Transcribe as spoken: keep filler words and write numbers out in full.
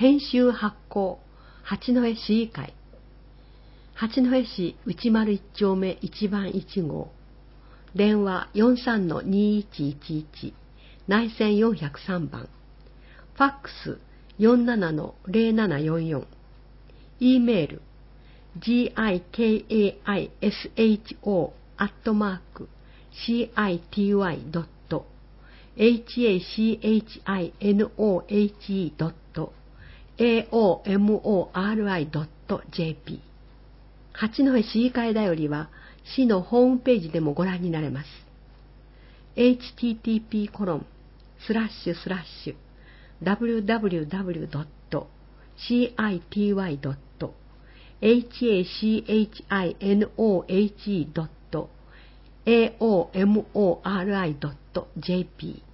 編集発行八戸市議会、八戸市内丸一丁目一番一号、電話 よんさんのにいちいちいち、内線よんぜろさんばん、ファックス よんななのぜろななよんよん、E メール ギカイショ アットマーク シーアイティーワイ ドット ハシノホ ドット エーオーエムオーアールアイ ドット ジェーピー。 八戸市議会だよりは市のホームページでもご覧になれます。 エイチティーティーピー コロンスラッシュスラッシュ ダブリューダブリューダブリュー ドット シーアイティーワイ ドット ハシノホ ドット エーオーエムオーアールアイ ドット ジェーピー